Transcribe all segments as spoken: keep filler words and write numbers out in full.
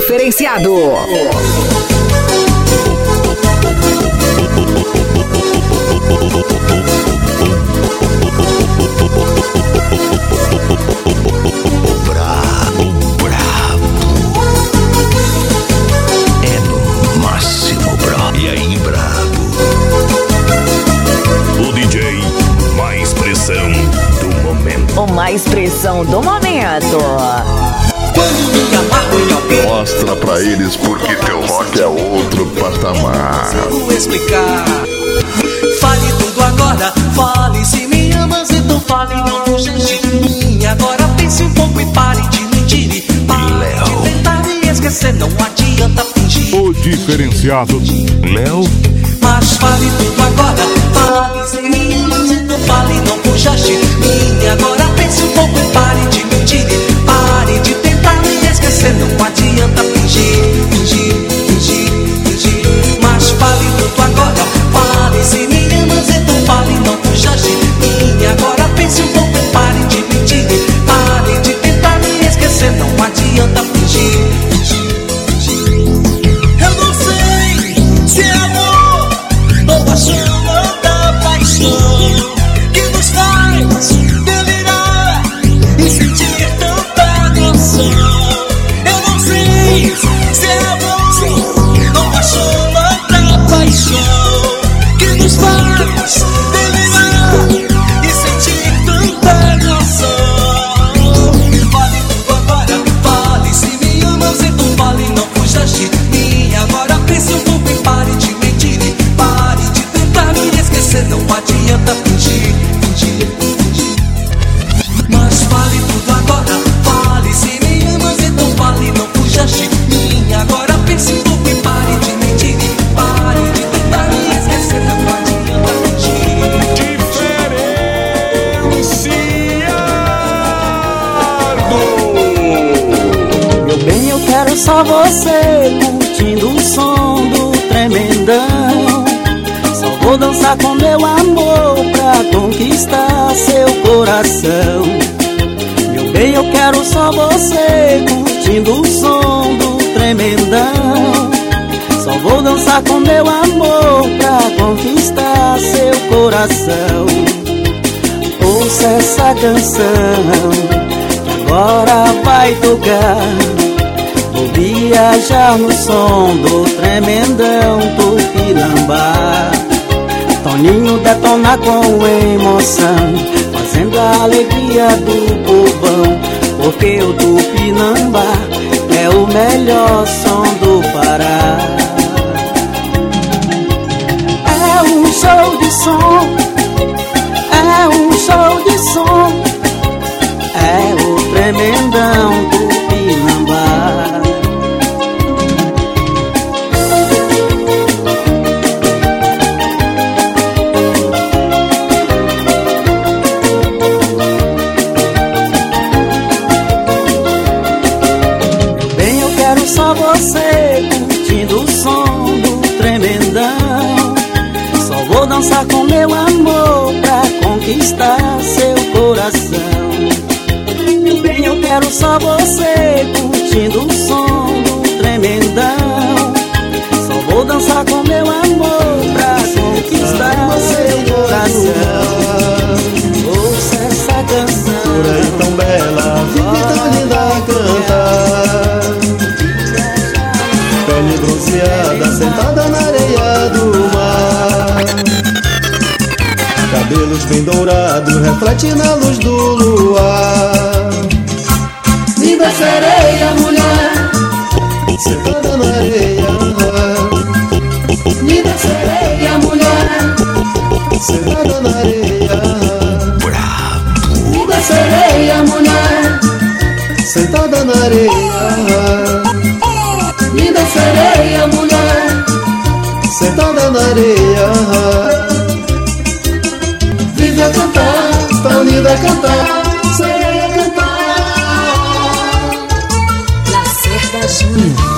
diferenciado. Brabo, brabo. É no máximo, bro. E aí, brabo? O D J mais pressão do momento. O mais pressão do momento. Quando me amarro em alguém, mostra pra eles porque teu rock é outro patamar. vou explicar. Fale tudo agora, fale se me amas, então fale, não fuja de mim. Agora pense um pouco e pare de mentir. Pare de tentar me esquecer, não adianta fingir. O diferenciado Léo. Mas fale tudo agora, fale se me amas, então fale, não fuja de mim. Agora pense um pouco e pare de mentir. Pare de tentar me esquecer, não adianta fingir, fingir, fingir, fingir. Mas fale tudo agora, fale se me amas, então fale, não fuja de mim. Agora pense um pouco e pare de mentir. Pare de tentar me esquecer, não adianta fingir, fingir, fingir. Eu não sei se é amor ou a chama da paixão que nos faz delirar e sentir tanta emoção. Eu não sei se é amor ou a chama da paixão que nos faz delirar e sentir tanta emoção. Fale tudo agora, fale se me amas, então fale, não fuja de mim. Agora pense um pouco e pare de mentir. Pare de tentar me esquecer, não adianta fingir, fingir, fingir. Mas fale tudo agora, fale se me amas, então fale, não fuja de mim. Agora pense um pouco e pare de mentir. Pare de tentar me esquecer, não adianta fingir. Meu bem, eu quero só você curtindo o som do tremendão. Só vou dançar com meu amor pra conquistar seu coração. Meu bem, eu quero só você curtindo o som do tremendão. Só vou dançar com meu amor pra conquistar seu coração. Ouça essa canção que agora vai tocar. Vou viajar no som do tremendão Tupinambá. Toninho detona com emoção, fazendo a alegria do povão. Porque o Tupinambá é o melhor som do Pará. É um show de som, é um show de som, é o tremendão Tupinambá. Bem, eu quero só você curtindo o som do tremendão. Só vou dançar com meu amor pra conquistar seu coração. Meu bem, eu quero só você curtindo o som do tremendão. Só vou dançar com meu amor pra conquistar seu coração. Ouça essa canção, por aí tão bela, vive tão linda a cantar. Pele bronzeada, sentada na areia do mar. Cabelos bem dourados, reflete na luz do luar. Linda sereia, mulher, sentada na areia. Linda sereia, mulher, sentada na areia. Linda sereia, mulher, sentada na areia. Linda sereia, mulher, sentada na areia. Vive a cantar, tão linda a cantar, sereia a cantar. Lacerda Júnior.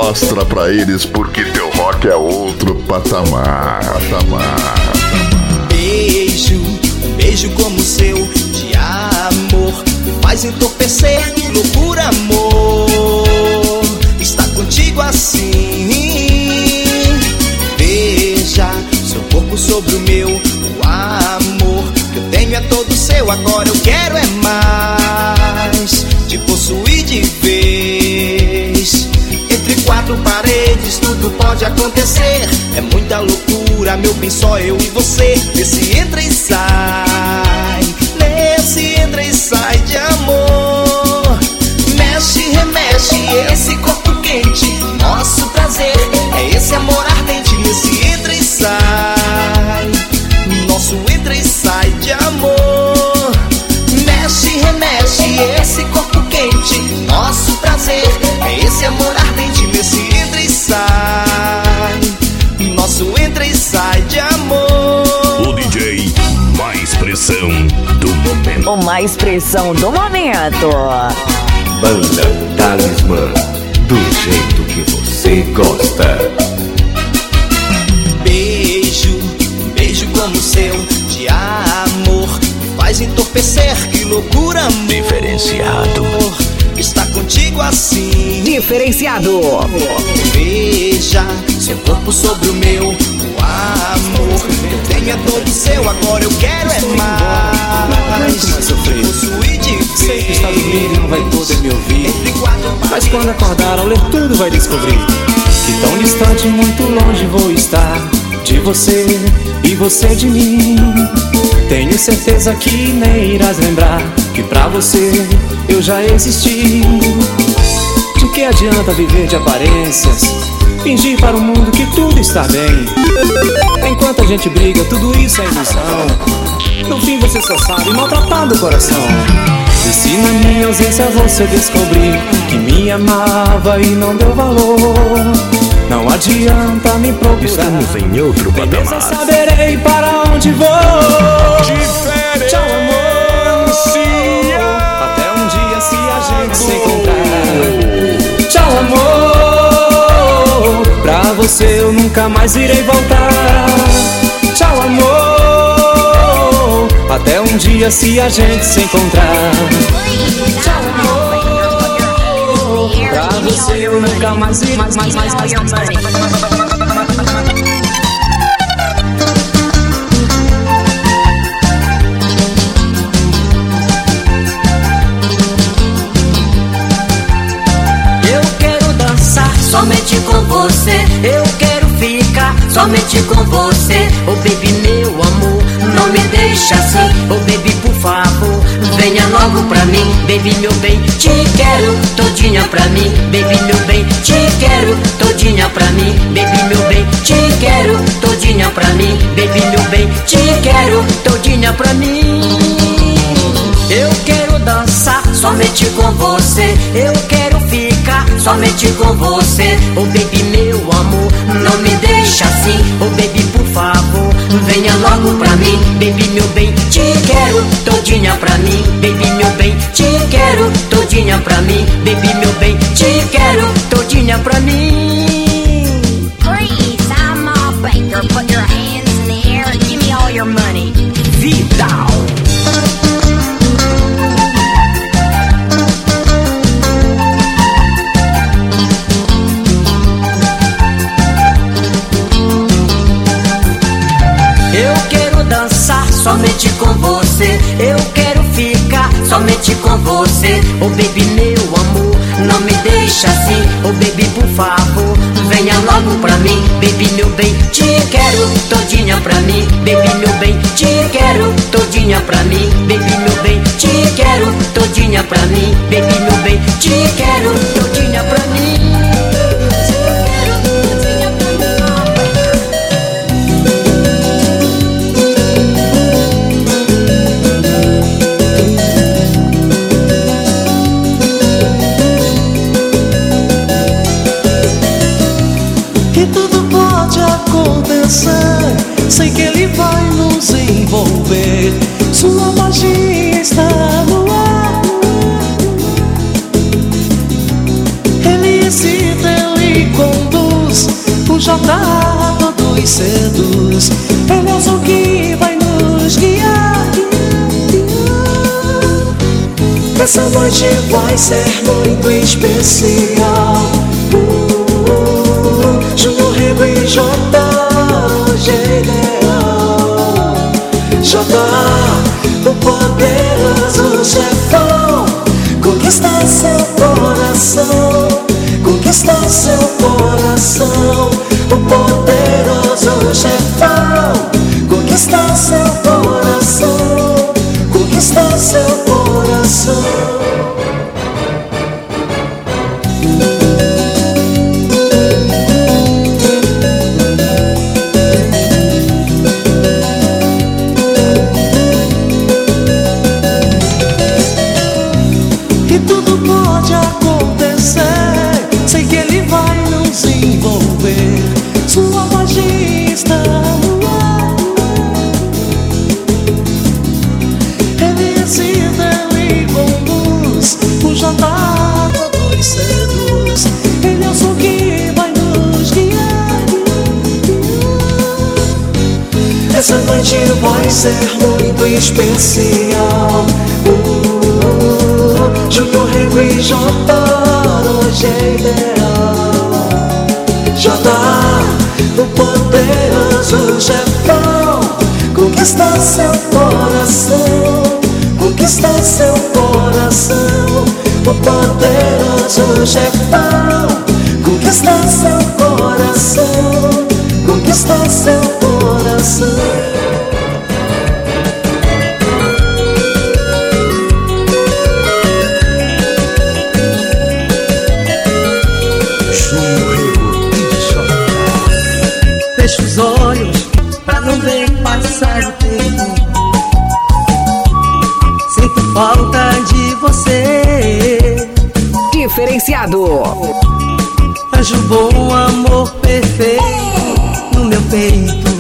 Mostra pra eles porque teu rock é outro patamar. Patamar. Beijo, um beijo como o seu de amor me faz entorpecer, loucura, amor. Está contigo assim. Veja seu corpo sobre o meu, o amor que eu tenho é todo seu. Agora eu quero é mais, te possuir de vez. Entre quatro paredes tudo pode acontecer. É muita loucura, meu bem, só eu e você. Nesse entra e sai, nesse entra e sai de amor. Mexe, remexe, esse corpo quente, nosso prazer é esse amor ardente. Nesse entra e sai, nosso entra e sai de amor. Mexe, remexe, esse corpo quente, nosso prazer é esse amor ardente. Nesse entra e sai, nosso entra e sai de amor. O D J mais pressão do momento. O mais pressão do momento. Banda Talismã, do jeito que você gosta. Beijo, um beijo como o seu de amor me faz entorpecer, que loucura, amor. Diferenciado. Está contigo assim. Diferenciado. Veja seu corpo sobre o meu, o amor que eu tenho é todo seu. Agora eu quero é mais, sofrer. possuir de vez. Sei que está dormindo e não vai poder me ouvir, mas quando acordar ao ler tudo vai descobrir que tão distante, muito longe vou estar de você e você de mim. Tenho certeza que nem irás lembrar que pra você eu já existi. De que adianta viver de aparências, fingir para o mundo que tudo está bem? Enquanto a gente briga, tudo isso é ilusão. No fim você só sabe maltratar do coração. E se na minha ausência você descobrir que me amava e não deu valor, não adianta me procurar. Estamos em outro patamar. Beleza, saberei para onde vou. Tchau, amor. Até um dia se a gente se encontrar. Tchau, amor. Pra você eu nunca mais irei voltar. Tchau, amor. Até um dia se a gente se encontrar. Tchau, amor. Pra você eu nunca mais irei mais, mais, mais, mais, mais, mais. Somente com você, eu quero ficar somente com você. Oh baby, meu amor, não me deixa assim. Oh baby, por favor, venha logo pra mim. Baby, meu bem, te quero todinha pra mim. Baby, meu bem, te quero todinha pra mim. Baby, meu bem, te quero todinha pra mim. Baby, meu bem, te quero todinha pra mim. Eu quero dançar somente com você, eu quero ficar somente com você. Oh baby, meu amor, não me deixa assim. Oh baby, por favor, venha logo pra mim. Baby, meu bem, te quero todinha pra mim. Baby, meu bem, te quero todinha pra mim. Baby, meu bem, te quero todinha pra mim. Freeze, I'm a baker, put your hands in the air and give me all your money. Vidal. Somente com você, eu quero ficar somente com você. Oh baby, meu amor, não me deixa assim. Oh baby, por favor, venha logo pra mim. Baby, meu bem, te quero todinha pra mim. Baby, meu bem, te quero todinha pra mim. Baby, meu bem, te quero todinha pra mim. Baby, meu bem, te quero todinha pra mim. Sei que ele vai nos envolver. Sua magia está no ar. Jota todos seduz. Ele é o som que vai nos guiar. Essa noite vai ser muito especial. uh, uh, Júnior, Rego e Jota, hoje é ideal. Jota, o poderoso chefão, conquista seu coração, conquista seu coração. O poderoso chefão, conquista seu coração, conquista seu coração. E tudo pode acontecer, sei que ele vai nos envolver. Sua magia está no ar. Ele é cidadão e conduz. O Jota todos seduz. Ele é o som que vai nos guiar. Essa noite vai ser muito especial. uh, Júnior, Rego e Jota, hoje é ideal. Jota, o poderoso chefão, conquista seu coração, conquista seu coração. O poderoso chefão, conquista seu coração, conquista seu coração. Fecha os olhos pra não ver passar o tempo. Sinto falta de você. Diferenciado. Anjo bom, amor perfeito no meu peito.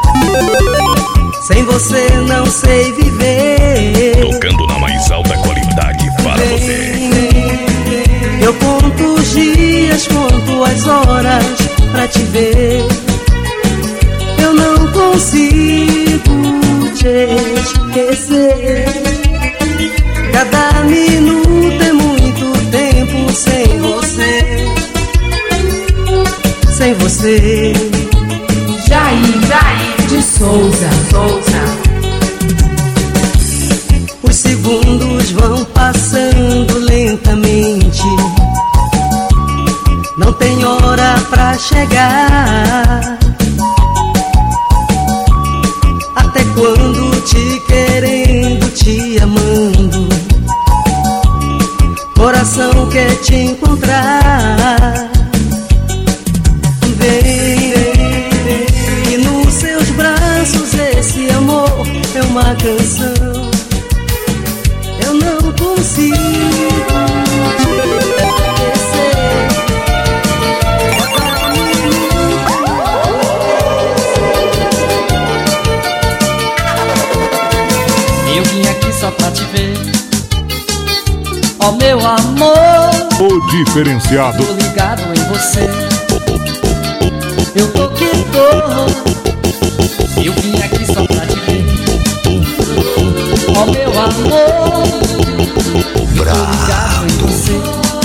Sem você não sei viver. Tocando na mais alta qualidade para você. Eu conto os dias, conto as horas pra te ver. Eu não consigo te esquecer. Cada minuto é muito tempo sem você. Sem você. Jair, Jair de Souza, Souza. Os segundos vão passando lentamente. Não tem hora pra chegar. Até quando te querendo, te amando, coração quer te encontrar. Vem, e nos seus braços esse amor é uma canção. Eu não consigo te esquecer. Eu vim aqui só pra te ver, ó meu amor. O diferenciado. Tô ligado em você. Eu tô que tô. Eu vim aqui só pra te ver, ó meu amor. Eu tô ligado em você.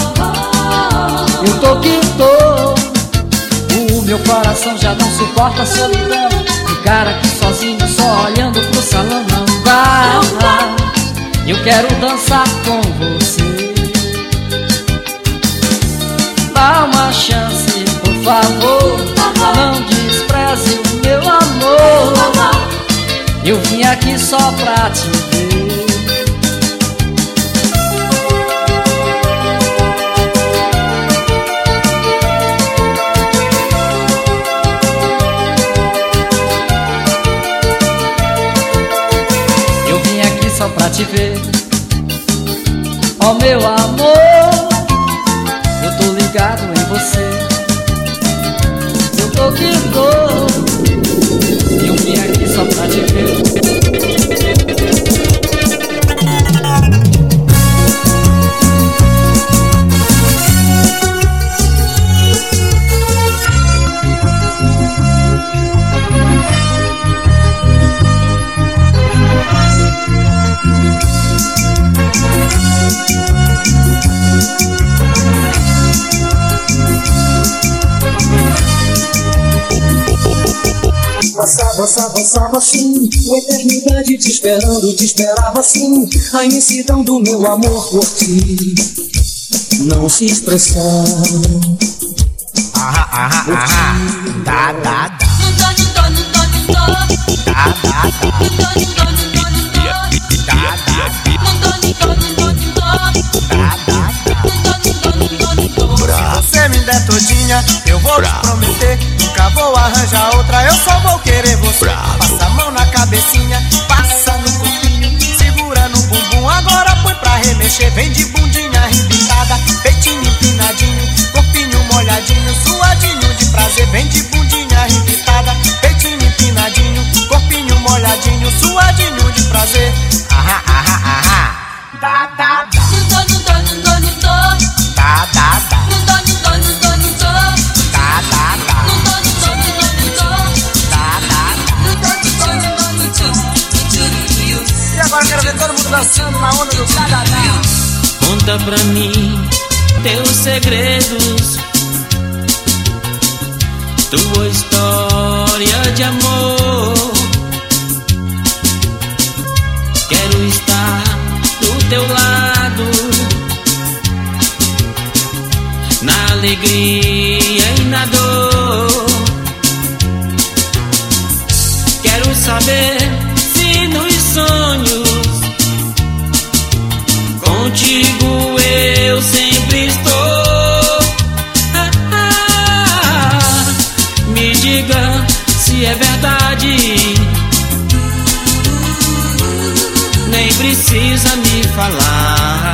Eu tô que tô. O meu coração já não suporta a solidão. Ficar aqui sozinho, só olhando pro salão não dá. Eu quero dançar com você. Dá uma chance, por favor. Não despreze o meu amor. Eu vim aqui só pra te ver. Eu vim aqui só pra te ver, ó meu amor. Eu tô ligado em você. Eu tô que tô. Eu vim aqui só pra te ver. avançava assim, uma eternidade te esperando, te esperava assim, a imensidão do meu amor por ti não se expressar. Ahá, ahá, ahá, dá, dá, dá. Se você me der todinha, eu vou te prometer, nunca vou arranjar outra, eu só vou querer você. Passa a mão na cabecinha, passa no corpinho, segura no bumbum, agora põe pra remexer. Vem de bundinha arrebitada, peitinho empinadinho, corpinho molhadinho, suadinho de prazer. Vem de bundinha arrebitada, peitinho empinadinho, corpinho molhadinho, suadinho de prazer. Ahá, ahá, ahá, dá, dá, dá. Dá, dá, dá. E agora eu quero ver todo mundo dançando na onda do cadadá. Conta pra mim teus segredos, tua história de amor. Quero estar do teu lado, na alegria e na dor. Quero saber se nos sonhos contigo eu sempre estou. Ah, ah, me diga se é verdade, nem precisa me falar.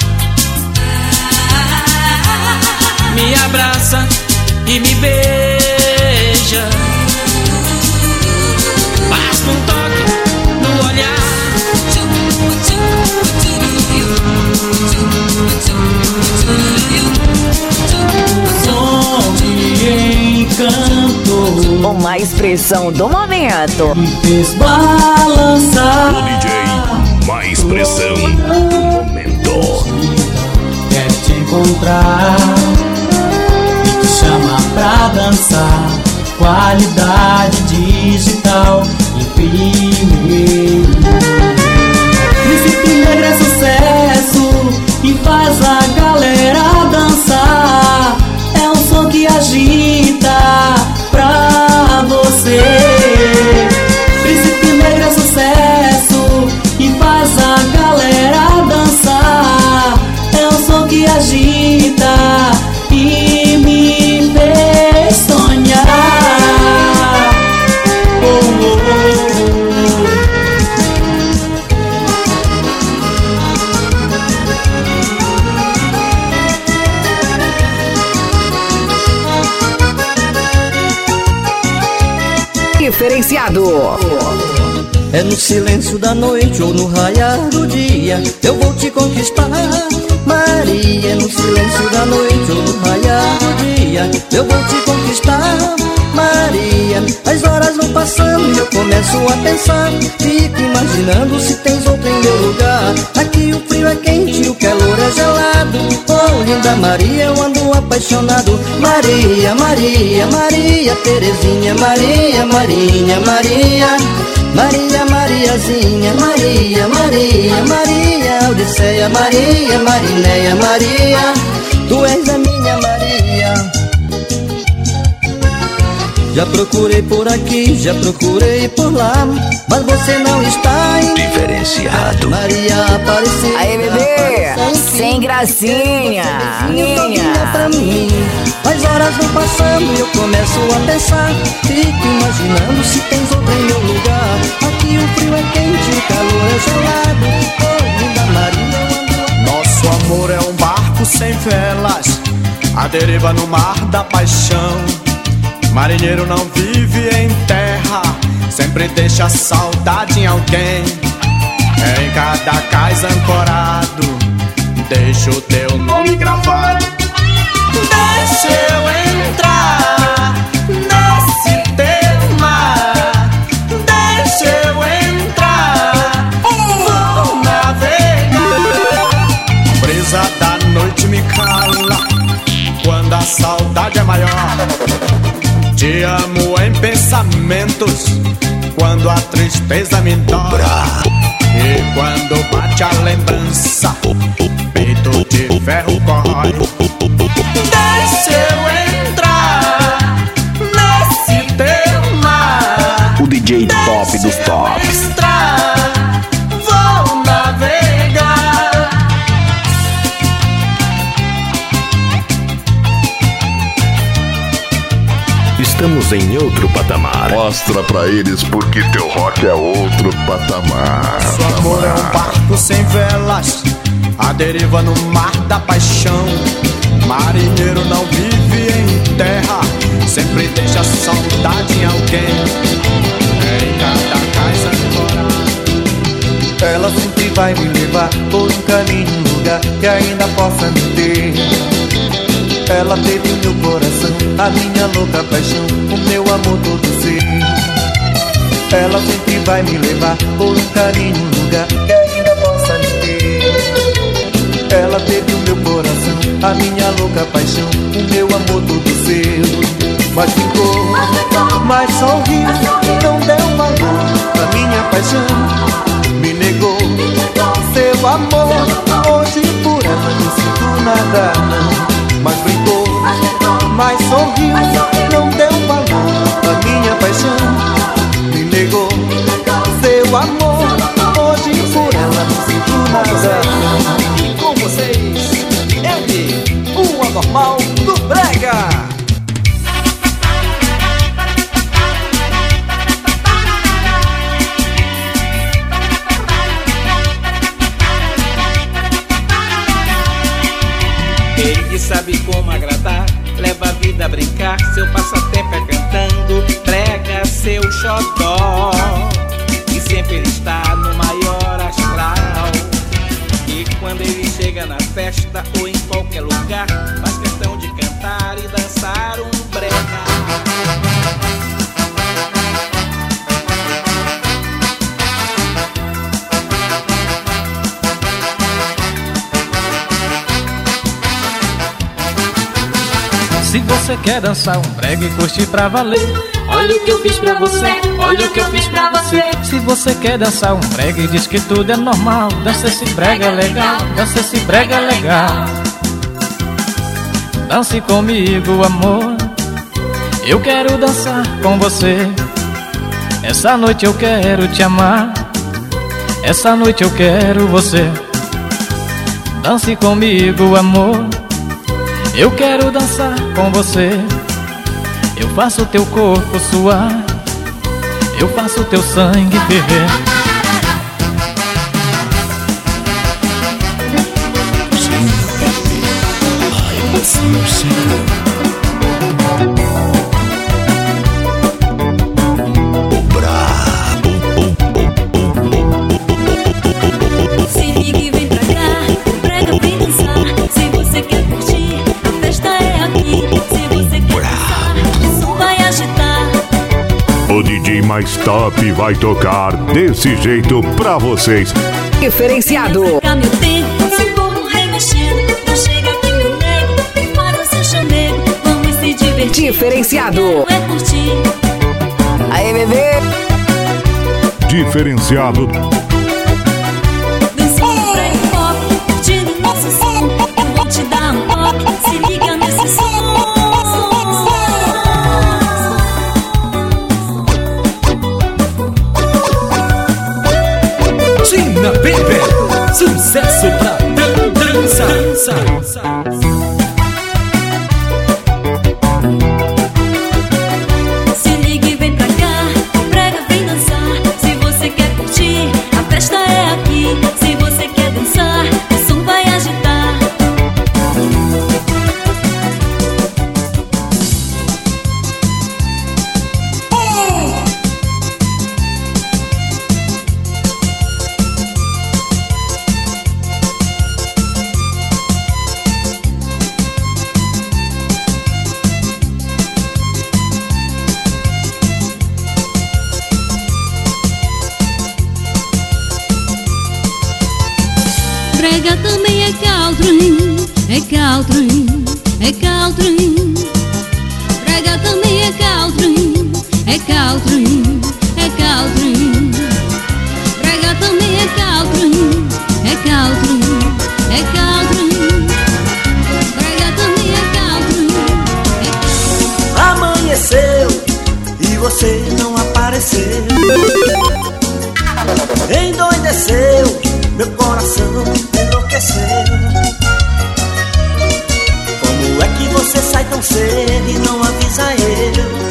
Me abraça e me beija, basta um toque no olhar. Som de encanto, uma expressão do momento. me fez balançar. O D J, mais pressão do momento. Quero te encontrar e te chamar pra dançar. Qualidade digital em primeiro. Príncipe Negro é sucesso e faz a galera dançar. É um som que agita pra você. Príncipe Negro é sucesso e faz a galera dançar. É um som que agita e me fez sonhar. Oh, oh, oh. Diferenciado. É no silêncio da noite ou no raiar do dia eu vou te conquistar, Maria. É no silêncio da noite ou no raiar do dia eu vou te conquistar, Maria. As horas vão passando e eu começo a pensar, fico imaginando se tens outra em meu lugar. Aqui o frio é quente e o calor é gelado. Oh, linda Maria, eu ando apaixonado. Maria, Maria, Maria Terezinha, Maria, Marinha, Maria, Maria, Mariazinha, Maria, Maria, Maria Odisseia, Maria, Marinéia, Maria, tu és a minha Maria. Já procurei por aqui, já procurei por lá, mas você não está em Diferenciado. Maria apareceu. Aí, bebê, sem gracinha. Minha pra mim. As horas vão passando e eu começo a pensar, fico imaginando se tens outra em meu lugar. Aqui o frio é quente, o calor é gelado. Oh, linda Maria, eu ando. Nosso amor é um barco sem velas, a deriva no mar da paixão. Marinheiro não vive em terra, sempre deixa saudade em alguém. Em cada cais ancorado, deixa o teu nome gravado. Deixa eu entrar nesse teu mar, deixa eu entrar, vou navegar. Brisa da noite me cala, quando a saudade é maior. Te amo em pensamentos, quando a tristeza me dói. E quando bate a lembrança, peito de ferro corrói. Deixa eu entrar nesse teu mar. O D J top dos tops. Entrar, vou navegar. Estamos em outro patamar. Mostra pra eles porque teu rock é outro patamar. Seu amor é um barco sem velas, a deriva no mar da paixão. Marinheiro não vive em terra, sempre deixa saudade em alguém. Em cada casa ela sempre vai me levar por um caminho, um lugar que ainda possa me ter. Ela teve o meu coração, a minha louca paixão, o meu amor todo ser. Ela sempre vai me levar por um caminho, um lugar que ainda possa me ter. Ela teve o meu coração, a minha louca paixão, o meu amor todo seu. Mas ficou, mas sorriu, não deu valor a minha paixão. Me negou seu amor, hoje por ela não sinto nada não. Mas brincou, mas sorriu, não deu valor a minha paixão. Me negou seu amor, hoje por ela não sinto nada. E com vocês, ele, o anormal do Brega. Ele que sabe como agradar, leva a vida a brincar, seu passatempo é cantando, prega seu xodó. E sempre ele está no maior astral. E quando ele chega na festa ou em qualquer lugar, faz questão de cantar e dançar um brega. Se você quer dançar um brega e curtir pra valer, olha o que eu fiz pra você, olha o que eu fiz pra você. Se você quer dançar um brega e diz que tudo é normal, dança esse brega legal, dança esse brega legal. Dance comigo, amor, eu quero dançar com você. Essa noite eu quero te amar, essa noite eu quero você. Dance comigo, amor, eu quero dançar com você. Eu faço teu corpo suar, eu faço teu sangue ferver. Se liga e vem pra cá, o brega vem dançar. Se você quer curtir, a festa é aqui. Se você quer dançar, o som vai agitar. O D J mais top vai tocar desse jeito pra vocês. Diferenciado. Meu tempo, se for remexendo, não chega aqui meu nego, vem faz o seu chamego, vamos se divertir. Diferenciado. É curtir. Aí, bebê. Diferenciado. Dançando brega pop, curtindo nosso som, eu vou te dar um toque, se liga nesse som. Tina Baby, sucesso pra dança, dança. Se liga e vem pra cá, o brega vem dançar. Se você quer curtir, a festa é aqui. Se você quer dançar, o som vai agitar. Brega também é country, é country, é country. Brega também é country, é country, é country. endoideceu, meu coração enlouqueceu. Como é que você sai tão cedo e não avisa eu?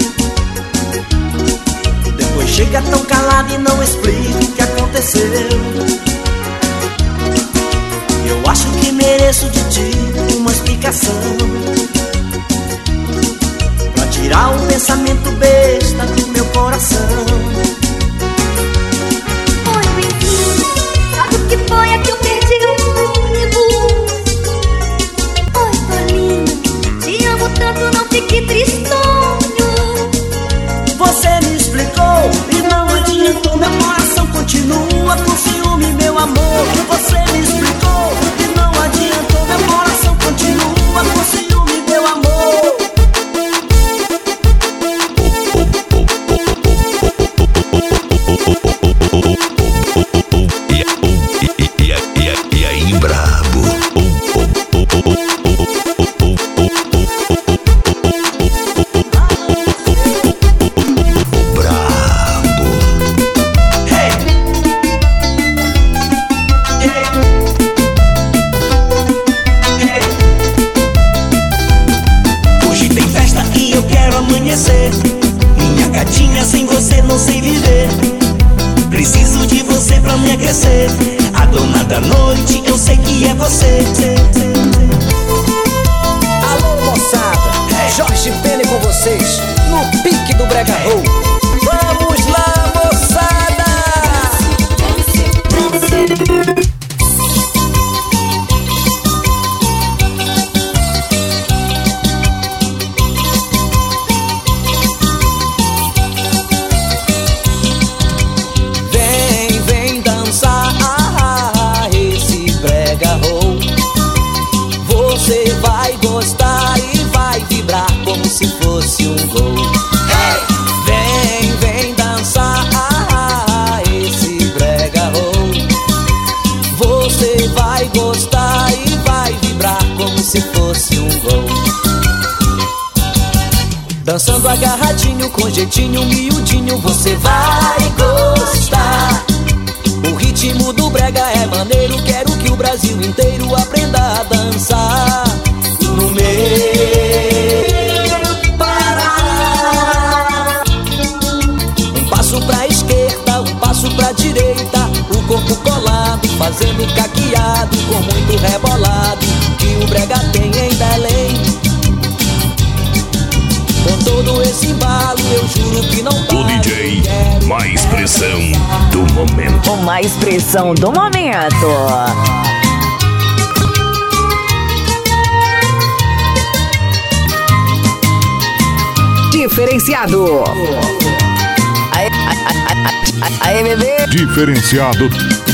Depois chega tão calado e não explica o que aconteceu. Eu acho que mereço de ti uma explicação, pra tirar um pensamento besta do meu coração. Oi, menino, sabe o que foi? É que eu perdi o ônibus. Oi, Tolinho, te amo tanto, não fique tristonho. Você me explicou e não adiantou, meu coração continua com ciúme, meu amor. Você me explicou e não adiantou, meu coração continua com ciúme, meu amor. E aí, brabo? Minha gatinha, sem você não sei viver. Preciso de você pra me aquecer. A dona da noite, eu sei que é você. Alô, moçada, Jorge Pene com vocês, no pique do Brega Roll. Vamos lá, moçada! Se fosse um gol. Hey! Vem, vem dançar esse brega roll. Você vai gostar e vai vibrar como se fosse um gol. Dançando agarradinho, com jeitinho miudinho, você vai gostar. O ritmo do brega é maneiro, quero que o Brasil inteiro aprenda a dançar. No meio pra esquerda, um passo pra direita, o corpo colado, fazendo caqueado, com muito rebolado, que o brega tem em Belém. Com todo esse embalo, eu juro que não paro. O D J mais pressão do momento. O mais pressão do momento. Diferenciado. Aê, aê, aê, bebê. Diferenciado.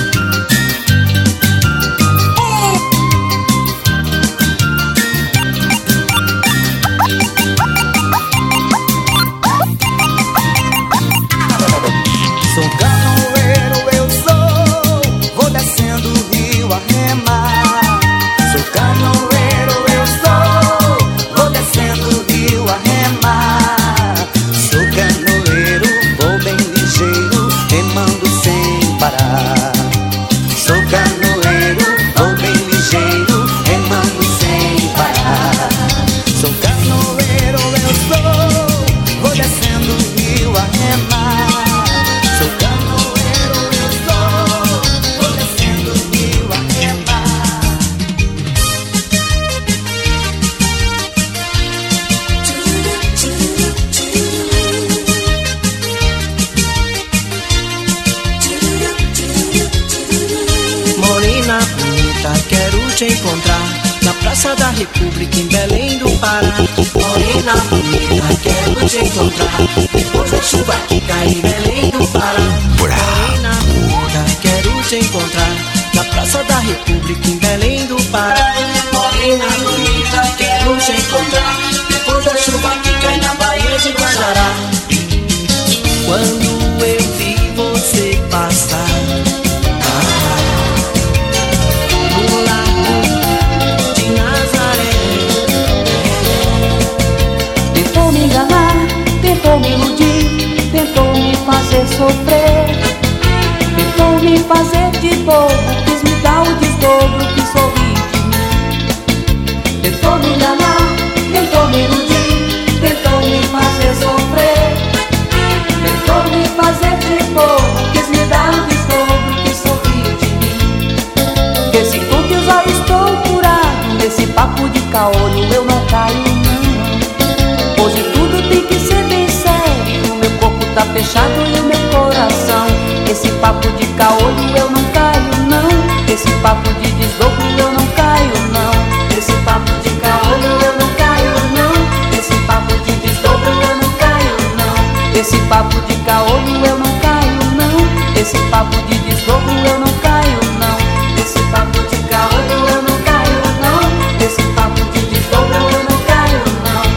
Sou canoeiro, eu sou, vou descendo o rio a remar. Sou canoeiro, eu sou, vou descendo o rio a remar. Sou canoeiro, vou bem ligeiro, remando sem parar. Sou canoeiro, vou bem ligeiro, remando sem parar. Sou canoeiro, eu sou, vou descendo o rio a remar. Sou canoeiro, eu sou, vou descendo o rio a remar. Morena bonita, quero te encontrar na Praça da República, em Belém do Pará. Morena bonita, quero te encontrar depois da chuva que cai em Belém do Pará. Morena bonita, quero te encontrar na Praça da República, em Belém do Pará. Morena bonita, quero te encontrar depois da chuva que cai na Baía de Guajará. Quando eu vi você passar no Lago de Nazaré, tentou me enganar, tentou me iludir, tentou me fazer sofrer, tentou me fazer de bobo, quis me dar o desdobro que sorri de mim. Tentou me enganar, tentou me iludir, tentou me fazer sofrer. Tentou me fazer de bobo, quis me dar o desdobro que sorri de mim. Que se com que já estou curado, nesse papo de caolho eu não caio não. Hoje tudo tem que ser bem sério, o meu corpo tá fechado e o meu coração. Esse papo de caolho eu não caio não. Esse papo de desdobro eu não caio não. Esse papo de caolho eu não caio não. Esse papo de desdobro eu não caio não. Esse papo de caolho eu não caio não. Esse papo de desdobro eu não caio não. Esse papo de caolho eu não caio não. Esse papo de desdobro eu não caio não.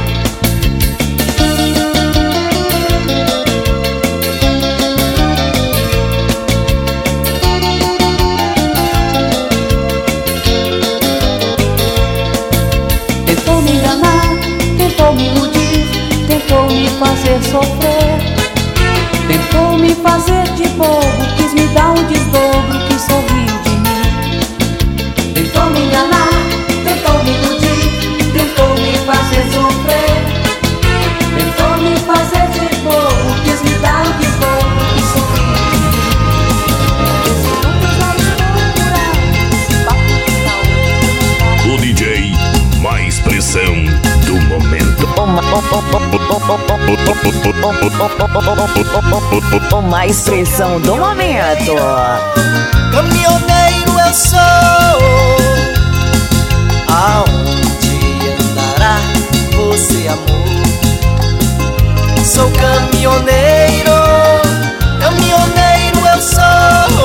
Tentou me enganar, tentou me iludir, tentou me fazer sofrer. Tentou me fazer de bobo, quis me dar um desdobro que sorriu de mim. Tentou me enganar, tentou me iludir, tentou me fazer sofrer. Tentou me fazer de bobo, quis me dar um desdobro que sorriu de mim. Esse papo já estou curado, esse papo de saúde. O D J mais pressão do momento. O mais pressão do momento. Caminhoneiro eu sou. Aonde andará você, amor? Sou caminhoneiro. Caminhoneiro eu sou.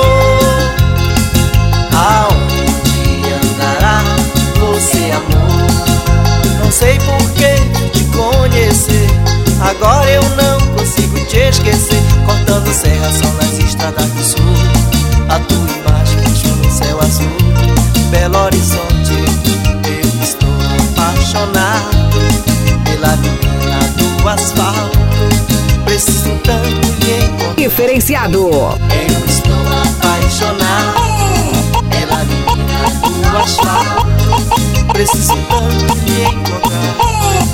Aonde andará você, amor? Não sei por que te conhecer, agora eu não consigo te esquecer. Cortando serra só nas estradas do sul, a tua imagem deixou no céu azul. Belo Horizonte, eu estou apaixonado pela menina do asfalto. Preciso tanto lhe encontrar. Diferenciado. Eu estou apaixonado pela menina do asfalto. Preciso tanto lhe encontrar.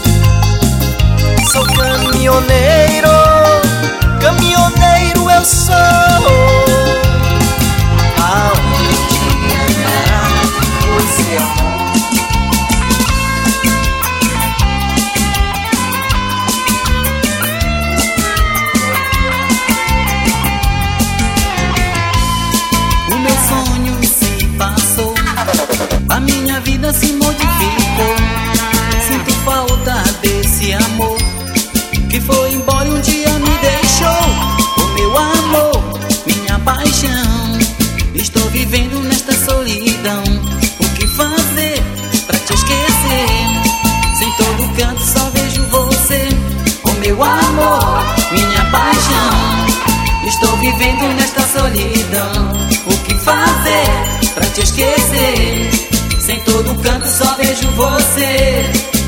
Sou caminhoneiro, caminhoneiro eu sou. Aonde andará você, amor? O meu sonho se passou, a minha vida se modificou. Sinto falta desse amor que foi embora e um dia me deixou. O meu amor, minha paixão, estou vivendo nesta solidão. O que fazer pra te esquecer? Sem todo canto só vejo você. O meu amor, minha paixão, estou vivendo nesta solidão. O que fazer pra te esquecer? Sem todo canto só vejo você.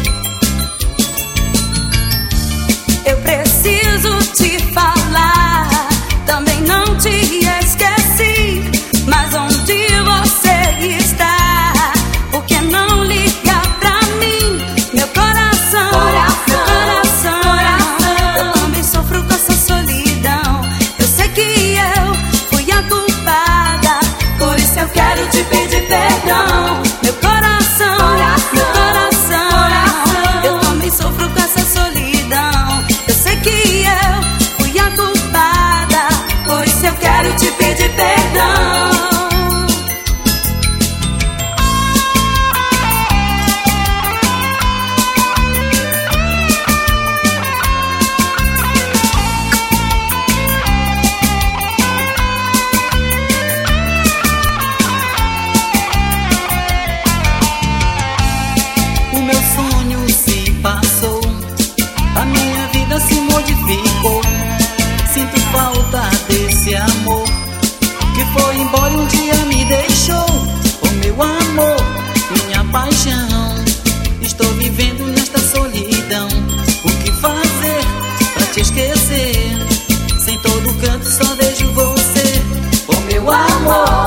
Eu preciso te falar, também não te esqueci. Mas onde você está? Por que não liga pra mim? Meu coração, coração, meu coração, coração. Eu também sofro com essa solidão. Eu sei que eu fui a culpada, por isso eu quero te pedir perdão. Meu coração, coração, meu coração, coração. Eu também sofro com essa solidão. Eu sei que eu fui a culpada. amor.